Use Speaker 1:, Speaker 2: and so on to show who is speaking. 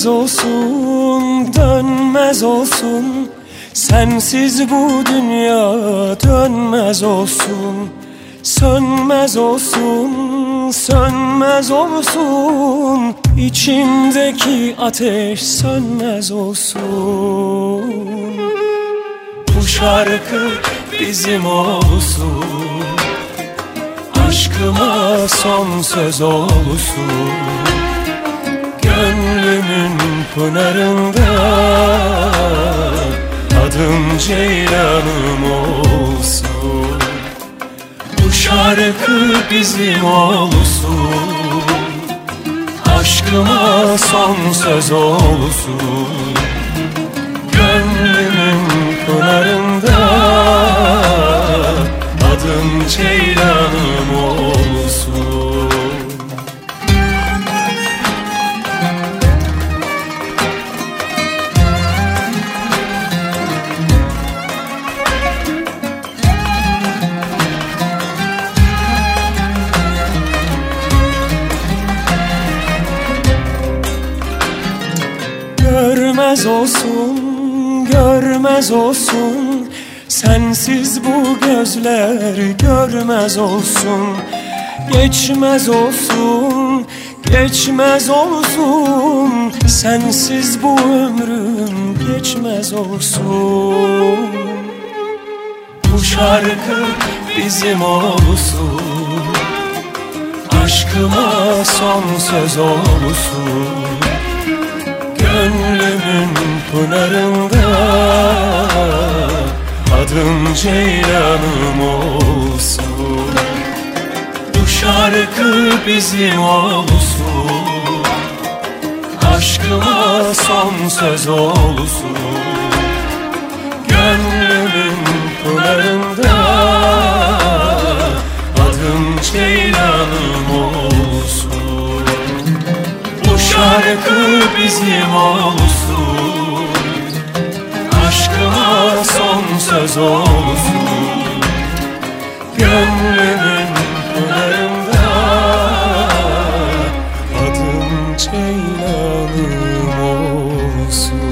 Speaker 1: Dönmez olsun, dönmez olsun, sensiz bu dünya dönmez olsun. Sönmez olsun, sönmez olsun, içimdeki ateş sönmez olsun. Bu şarkı bizim olsun, aşkıma son söz olsun. Gönlümün pınarında adım Ceylanım olsun. Bu şarkı bizim olsun, aşkıma son söz olsun. Gönlümün pınarında adım Ceylanım olsun. Görmez olsun, görmez olsun, sensiz bu gözler görmez olsun. Geçmez olsun, geçmez olsun, sensiz bu ömrüm geçmez olsun. Bu şarkı bizim olsun, aşkıma son söz olsun. Gönlümün pınarında adım Ceylanım olsun. Bu şarkı bizim olsun, aşkıma son söz olsun. Gönlümün pınarında adım Ceylanım olsun. Bu şarkı bizim olsun, aşkıma son söz olsun. Gönlümün pınarında adım Ceylanım olsun.